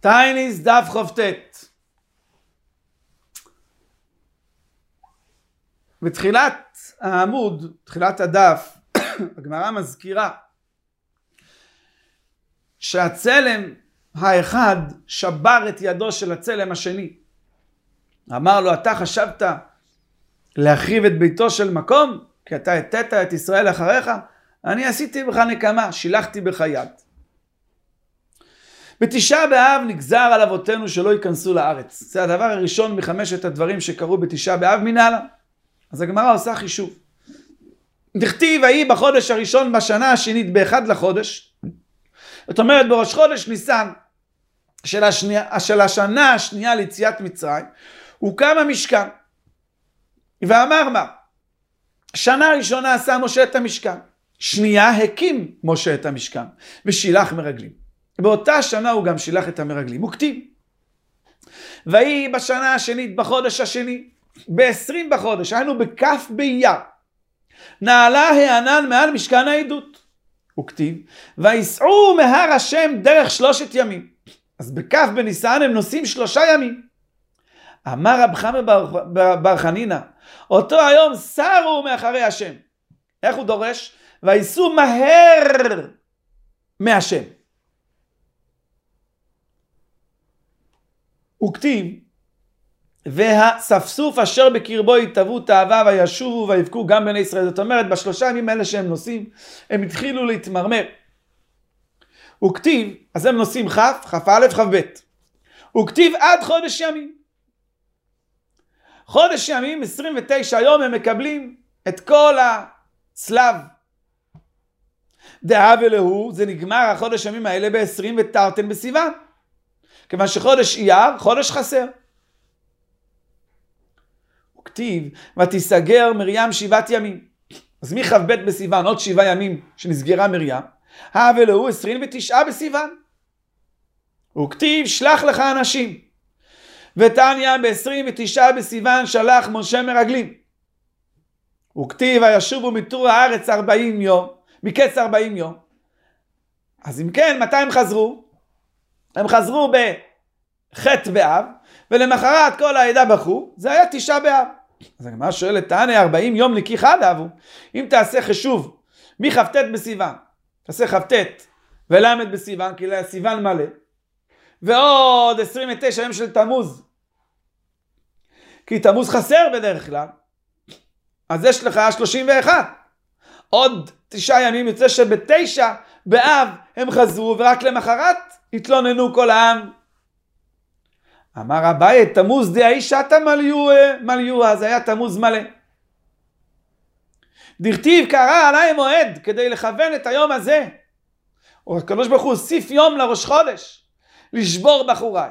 טייניס דף חופטט. בתחילת העמוד, תחילת הדף, הגמרא מזכירה שהצלם האחד שבר את ידו של הצלם השני. אמר לו, אתה חשבת להחריב את ביתו של מקום? כי אתה התת את ישראל אחריך? אני עשיתי בך נקמה, שילחתי בך יד. בתשעה באב נגזר על אבותינו שלא ייכנסו לארץ. זה הדבר הראשון מחמשת הדברים שקרו בתשעה באב מנהלה. אז הגמרא עושה חישוב. דכתיב ההיא בחודש הראשון בשנה השנית באחד לחודש. זאת אומרת בראש חודש ניסן של השנה השנייה ליציאת מצרים, הוקם המשכן. ואמר מה? שנה ראשונה עשה משה את המשכן. שנייה הקים משה את המשכן ושילח מרגלים. באותה שנה הוא גם שילח את המרגלים. הוא כתיב. והיא בשנה השנית בחודש השני, ב-20 בחודש, היינו בכף באייר, נעלה הענן מעל משכן העדות. הוא כתיב, ויסעו מהר השם דרך 3 ימים. אז בכף בניסן הם נוסעים 3 ימים. אמר רב חמא בר חנינא, אותו היום סרו מאחרי השם. איך הוא דורש? ויסעו מהר מהשם. הוא כתיב, והספסוף אשר בקרבו יתאבו תאווה וישובו ויבכו גם בני ישראל. זאת אומרת, ב3 ימים האלה שהם נוסעים, הם התחילו להתמרמר. הוא כתיב, אז הם נוסעים כף א' כף ב'. הוא כתיב עד חודש ימים. חודש ימים, 29 יום, הם מקבלים את כל הצלב. דאה ולהו, זה נגמר החודש ימים האלה ב-20 ותרתן בסיוון. כיוון שחודש אייר, חודש חסר. הוא כתיב, ותיסגר מרים 7 ימים. אז מכ"ב בסיוון, עוד 7 ימים שנסגרה מרים, ולהו 29 בסיוון. הוא כתיב, שלח לך אנשים. ותניא ב-29 בסיוון שלח משה מרגלים. הוא כתיב, וישובו מתור הארץ 40 יום, מקץ 40 יום. אז אם כן, מתי הם חזרו? הם חזרו בחטא באב, ולמחרת כל העדה בכו, זה היה 9 באב. אז הגמרא שואלת, תענה 40 יום נקי חד אבו. אם תעשה חישוב מכ"ט בסיוון, תעשה כ"ט ולמד בסיוון, כי סיוון מלא, ועוד 29 יום של תמוז, כי תמוז חסר בדרך כלל, אז יש לך 31. עוד 9 ימים יוצא שב9 באב הם חזרו, ורק למחרת התלוננו כל העם. אמר אביי, תמוז דהאי שתה מליוה, אז היה תמוז מלא. דכתיב קרא עליי מועד, כדי לכוון את היום הזה. הקדוש ברוך הוא הוסיף יום לראש חודש, לשבור בחוריי.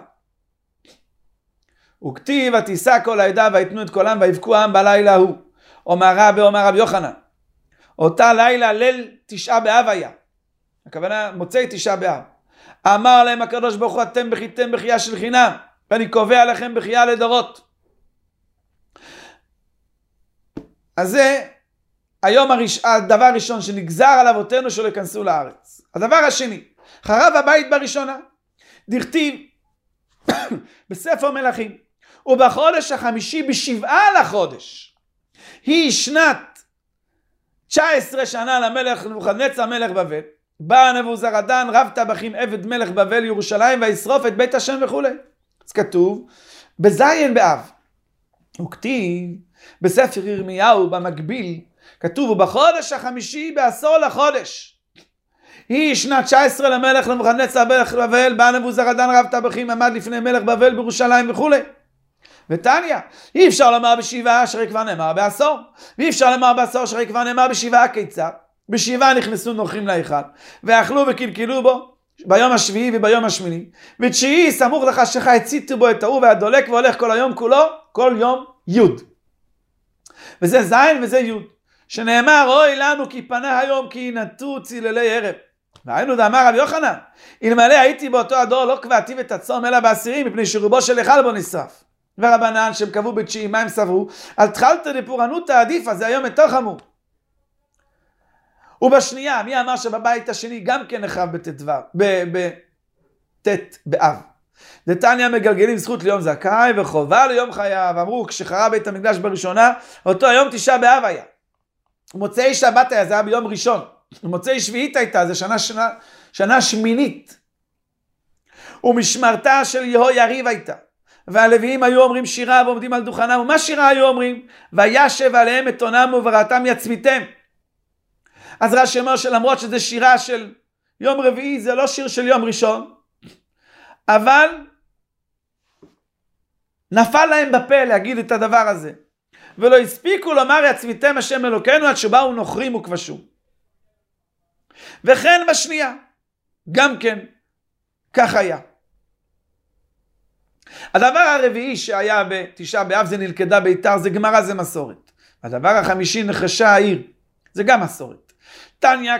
וכתיב, ותישא כל העדה ויתנו את קולם ויבכו העם בלילה ההוא. אומר רבי יוחנן, אותה לילה ליל 9 באב היה. הכוונה מוצאי 9 באב. אמר להם הקדוש ברוך הוא, אתם בכיתם בכייה של חינם, ואני קובע לכם בכייה לדורות. אז זה היום הדבר הראשון שנגזר על אבותינו שלא יכנסו לארץ. הדבר השני, חרב הבית בראשונה. דכתיב בספר מלכים, ובחודש החמישי ב7 לחודש, היא שנת 19 שנה למלך נבוכדנצר מלך בבל, בא נבוזראדן רב טבחים עבד מלך בבל ירושלים וישרוף את בית השם וכו'. אז כתוב בזין באב. וכתיב בספר ירמיהו במקביל, כתוב ובחודש החמישי בעשור לחודש, היא שנת 19 למלך נבוכדנצר מלך בבל, בא נבוזראדן רב טבחים עמד לפני מלך בבל בירושלים וכו'. ותניא, אי אפשר לומר ב7 אשר כבר נאמר בעשור, ואי אפשר לומר בעשור אשר כבר נאמר ב7 כיצד. ב7 נכנסו נוכרים להיכל, ואכלו וקלקלו בו ביום השביעי וביום השמיני, ותשיעי סמוך לחשכה הציתו בו את ההוא והדולק והולך כל היום כולו, כל יום יוד. וזה זין וזה יוד, שנאמר אוי לנו כי פנה היום כי ינתו ציללי ערב. והיינו דאמר רבי יוחנן, אלמלא הייתי באותו הדור לא קבעתי את הצום אלא בעשירים, מפני שרובו של היכל בו נשרף. ורבנן שהם קבעו ב9 מה הם סברו, על תחלתא דפורענותא עדיפא, זה היום יותר חמור. ובשנייה, מי אמר שבבית השני גם כן נחרב בט"ו, בט' באב. דתניא מגלגלים זכות ליום זכאי וחובה ליום חייב. אמרו כשחרב בית המקדש בראשונה, אותו היום תשעה באב היה. מוצאי שבת היה, זה היה ביום ראשון. מוצאי שביעית הייתה, זה שנה שמינית. ומשמרתה של יהויריב הייתה. והלוויים היו אומרים שירה ועומדים על דוכנם. ומה שירה היו אומרים? וישב עליהם את עונם ובראתם יצמיתם. אז רש"י אומר שלמרות שזה שירה של יום רביעי, זה לא שיר של יום ראשון. אבל נפל להם בפה להגיד את הדבר הזה. ולא הספיקו לומר יצמיתם השם אלוקינו עד שבאו נוכרים וכבשו. וכן בשנייה, גם כן, כך היה. הדבר הרביעי שהיה בתשעה באב זה נלכדה ביתר, זה גמרא, זה מסורת. הדבר החמישי נחשה העיר, זה גם מסורת. תניא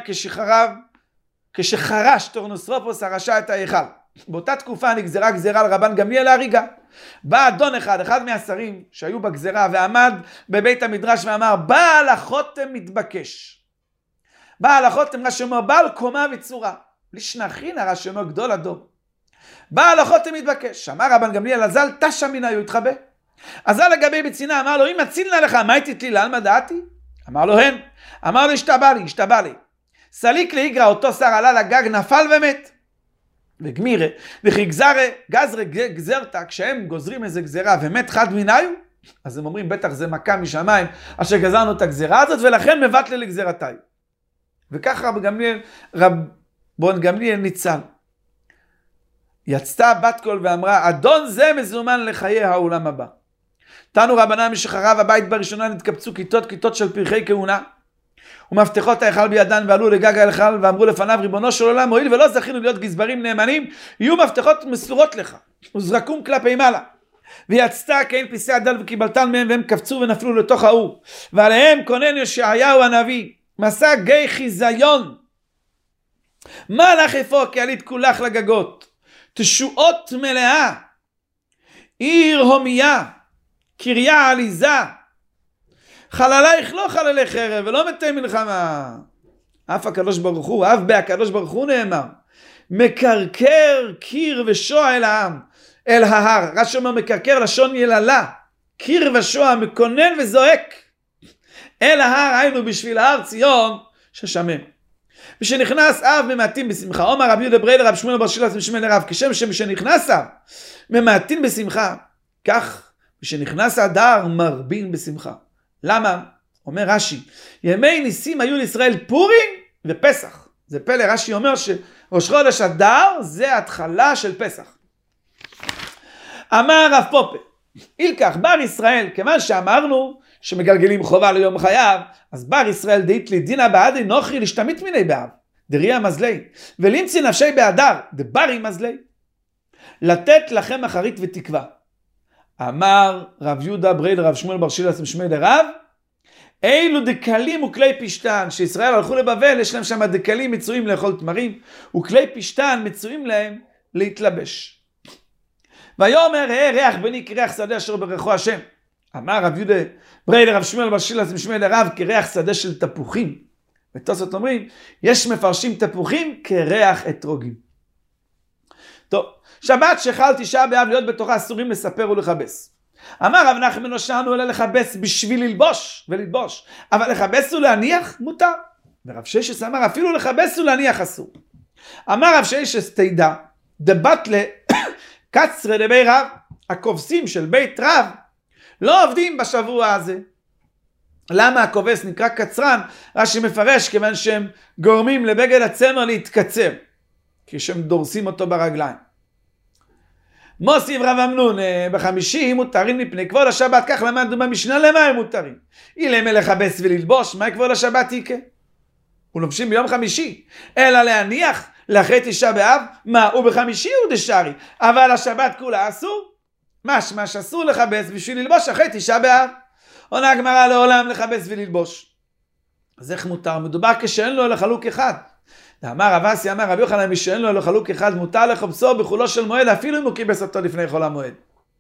כשחרש טורנוסרופוס הרשע את ההיכל. באותה תקופה נגזרה גזרה על רבן גמליאל להריגה. בא אדון אחד מהשרים שהיו בגזרה ועמד בבית המדרש ואמר, בעל החותם מתבקש. בעל החותם רש"י אומר, בעל קומה וצורה. לשנחין רש"י אומר, גדול הדור. בעל החותם מתבקש. אמר רבן גמליאל, אזל תשע מן היו התחבא. אזל לגבי בצינה, אמר לו, אם אצילנה לך, מה הייתי תלילה על מה דעתי? אמר לו, הן. אמר לו, השתבע לי. סליק לאיגרא, אותו שר עלה לגג, נפל ומת. וגמירה, וכי גזרה גזרתה, כשהם גוזרים איזה גזרה ומת חד מניו, אז הם אומרים, בטח זה מכה משמיים, אשר גזרנו את הגזרה הזאת, ולכן מבטלה לגזרתיו. וככה רבן גמליאל ניצל. יצתה בת קול ואמרה, אדון זה מזומן לחיי העולם הבא. תנו רבנן משחרב הבית בראשונה נתקבצו כיתות של פרחי כהונה, ומפתחות ההיכל בידן ועלו לגג ההיכל ואמרו לפניו, ריבונו של עולם, הואיל ולא זכינו להיות גזברים נאמנים, יהיו מפתחות מסורות לך, וזרקום כלפי מעלה. ויצתה כאין פיסי הדל וקיבלתן מהם, והם קפצו ונפלו לתוך האור. ועליהם כונן ישעיהו הנביא, מסע גיא חיזיון. מה לך אפוא כי עלית כולך לגגות? תשועות מלאה, עיר הומיה, קריה עליזה, חללייך לא חללי חרב ולא מתי מלחמה. אף הקדוש ברוך הוא, אף בהקדוש ברוך הוא נאמר, מקרקר קיר ושוע אל העם, אל ההר. רש"י אומר מקרקר לשון יללה, קיר ושוע מקונן וזועק אל ההר, היינו בשביל ההר ציון ששמם. ושנכנס אב ממעטים בשמחה. אומר רבי יהודה ברייל רב שמואל בר שילת משמי לרב, כשם שמשנכנס אב ממעטים בשמחה, כך ושנכנס אדר מרבין בשמחה. למה? אומר רש"י, ימי ניסים היו לישראל פורים ופסח. זה פלא, רש"י אומר שראש חודש אדר זה התחלה של פסח. אמר רב פופה, אילקח בר ישראל, כיוון שאמרנו שמגלגלים חובה ליום חייו, אז בר ישראל דאית לי דינא בעדי נוכרי להשתמית מיני באב, דריה מזלי, ולמציא נפשי באדר, דברי מזלי, לתת לכם אחרית ותקווה. אמר רב יהודה ברייל רב שמואל בר שילת משמי לרב, אילו דקלים וכלי פשטן, שישראל הלכו לבבל, יש להם שם דקלים מצויים לאכול תמרים, וכלי פשטן מצויים להם להתלבש. ויאמר ריח בני כריח שדה אשר ברכו השם. אמר רב יהודה ברייל רב שמואל בר שילת משמי לרב, כריח שדה של תפוחים. ותוספות אומרים, יש מפרשים תפוחים כריח אתרוגים. טוב, שבת שחל תשעה באב להיות בתוכה אסורים לספר ולכבס. אמר רב נחמן שאנו אלא לכבס בשביל ללבוש וללבוש, אבל לכבס ולהניח מותר. ורב ששס אמר אפילו לכבס ולהניח אסור. אמר רב ששס תדע, דבטלה קצרה דבי רב, הכובסים של בית רב לא עובדים בשבוע הזה. למה הכובס נקרא קצרן? רש"י מפרש כיוון שהם גורמים לבגד הצמר להתקצר, כשהם דורסים אותו ברגליים. מוסיף רב אמנון, בחמישי מותרים מפני כבוד השבת, כך למדנו במשנה למה הם מותרים. אילם לכבס וללבוש, מה כבוד השבת יקה? ולובשים ביום חמישי, אלא להניח לאחרי תשעה באב, מה? ובחמישי הוא דשארי, אבל השבת כולה אסור. משמע שאסור לכבס בשביל ללבוש אחרי תשעה באב. עונה הגמרא לעולם לכבס וללבוש. אז איך מותר? מדובר כשאין לו אלא חלוק אחד. אמר רב אסי, אמר רבי יוחנן, מי שאין לו אלא חלוק אחד, מותר לכבסו בחולו של מועד, אפילו אם הוא קיבס אותו לפני חול המועד.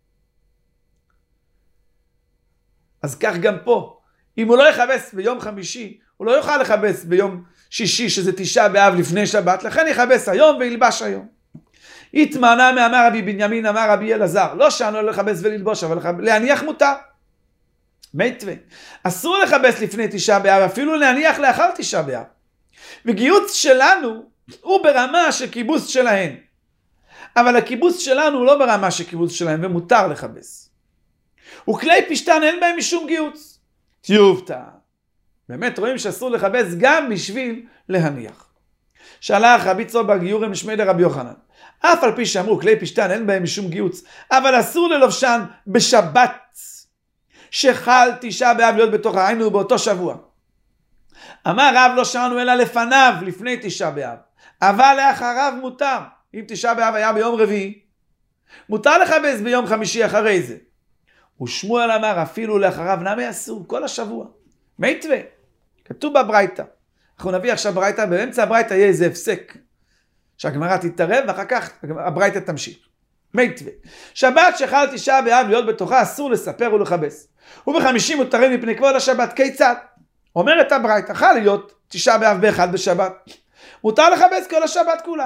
אז כך גם פה, אם הוא לא יכבס ביום חמישי, הוא לא יוכל לכבס ביום שישי, שזה תשעה באב לפני שבת, לכן יכבס היום וילבש היום. התמנה מאמר רבי בנימין, אמר רבי אלעזר, לא שענו לכבס וללבוש, אבל להניח מותר. מיטווה, אסור לכבס לפני תשעה באב, אפילו להניח לאחר תשעה באב. וגיוץ שלנו הוא ברמה של קיבוץ שלהן. אבל הקיבוץ שלנו הוא לא ברמה של קיבוץ שלהן, ומותר לכבס. וכלי פשטן אין בהם משום גיוץ. טיובתא. באמת רואים שאסור לכבס גם בשביל להניח. שלח רבי צור בר גיורא משמי לרבי יוחנן. אף על פי שאמרו כלי פשטן אין בהם משום גיוץ, אבל אסור ללובשן בשבת שחל תשעה באב להיות בתוכה, היינו באותו שבוע. אמר רב לא שענו אלא לפניו, לפני תשעה באב, אבל לאחריו מותר. אם תשעה באב היה ביום רביעי, מותר לכבס ביום חמישי אחרי זה. ושמואל אמר אפילו לאחריו נמי אסור, כל השבוע. מיטווה, כתוב בברייתא. אנחנו נביא עכשיו ברייתא, באמצע הברייתא יהיה איזה הפסק, שהגמרא תתערב ואחר כך הברייתא תמשיך. מיטווה, שבת שחל תשעה באב להיות בתוכה אסור לספר ולכבס. ובחמישי מותרים מפני כבוד השבת. כיצד? אומרת הברייתא, חל להיות תשעה באב באחד בשבת, מותר לכבס כל השבת כולה.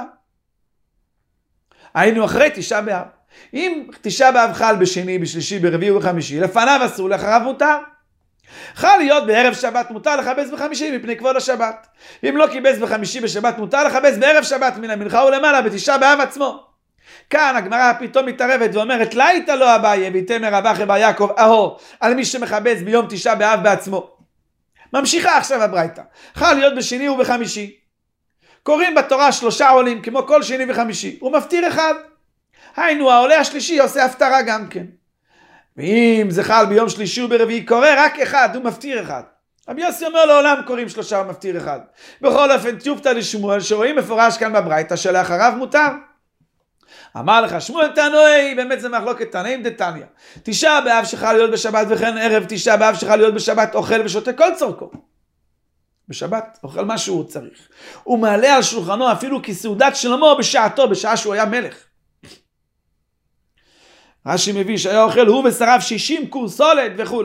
היינו אחרי תשעה באב. אם תשעה באב חל בשני, בשלישי, ברביעי ובחמישי, לפניו אסור, לאחריו מותר. חל להיות בערב שבת, מותר לכבס בחמישי מפני כבוד השבת. אם לא כיבס בחמישי בשבת, מותר לכבס בערב שבת מן המנחה ולמעלה בתשעה באב עצמו. כאן הגמרא פתאום מתערבת ואומרת, לא הייתה לו אביי ויתמר רבא בר יעקב אהו על מי שמכבס ביום תשעה באב בעצמו. ממשיכה עכשיו הברייתא. חל להיות בשני ובחמישי. קוראים בתורה שלושה עולים כמו כל שני וחמישי. הוא מפטיר אחד. היינו העולה השלישי עושה הפטרה גם כן. ואם זה חל ביום שלישי וברביעי קורא רק אחד, הוא מפטיר אחד. רבי יוסי אומר לעולם קוראים שלושה ומפטיר אחד. בכל אופן טיובתא לשמואל שרואים מפורש כאן בברייתא שלאחריו מותר. אמר לך שמואל תנאי, באמת זה מחלוקת תנאים דתניא. תשעה באב שחל להיות בשבת וכן ערב תשעה באב שחל להיות בשבת אוכל ושותה כל צורכו. בשבת אוכל מה שהוא צריך. הוא מעלה על שולחנו אפילו כסעודת שלמה בשעתו, בשעה שהוא היה מלך. רש"י מביא שהיה אוכל הוא ושריו 60 קור סולת וכו'.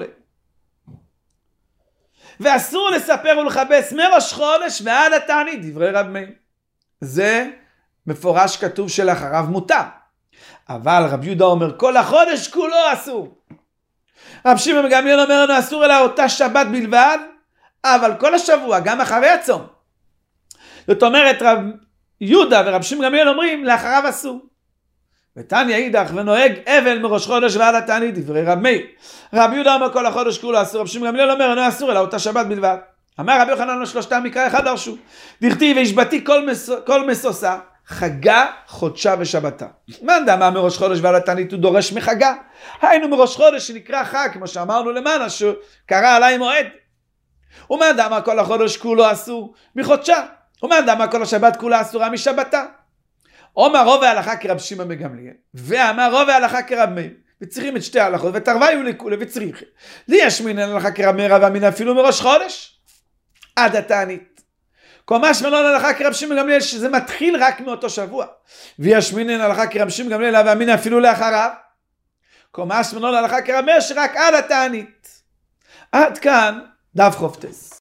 ואסור לספר ולכבס מראש חודש ועד התענית, דברי רב מאיר. זה מפורש כתוב שלאחריו מותר. אבל רב יהודה אומר כל החודש כולו אסור. רב שמעון גמליאל אומר לנו אסור אלא אותה שבת בלבד, אבל כל השבוע גם אחרי הצום. זאת אומרת רב יהודה ורב שמעון גמליאל אומרים לאחריו אסור. ותניא אידך ונוהג אבל מראש חודש ועד התענית, דברי רב מאיר. רב יהודה אומר כל החודש כולו אסור, רב שמעון גמליאל אומר אינו אסור אלא אותה שבת בלבד. אמר רבי יוחנן לשלושתם מקרא אחד דרשו. דכתיב והשבתי כל משושה חגה חודשה ושבתה. מאן דאמר מראש חודש ועד התענית הוא דורש מחגה. היינו מראש חודש שנקרא חג, כמו שאמרנו למעלה שקרא עליי מועד. ומאן דאמר כל החודש כולו אסור מחודשה. ומאן דאמר כל השבת כולה אסורה משבתה. אומר רוב ההלכה כרב שמעון בן גמליאל, ואמר רוב ההלכה כרב מאיר, וצריכים את שתי ההלכות, ותרוויו לכולי וצריכים. לי ישמינן הלכה כרב מאיר ואמינא אפילו מראש חודש עד התענית. קומש מלון הלכה כרב שמעון בן גמליאל שזה מתחיל רק מאותו שבוע, וישמינן הלכה כרב שמעון בן גמליאל ואמינא אפילו לאחריו. קומש מלון הלכה כרב מאיר שרק עד התענית. עד כאן דף חופטס.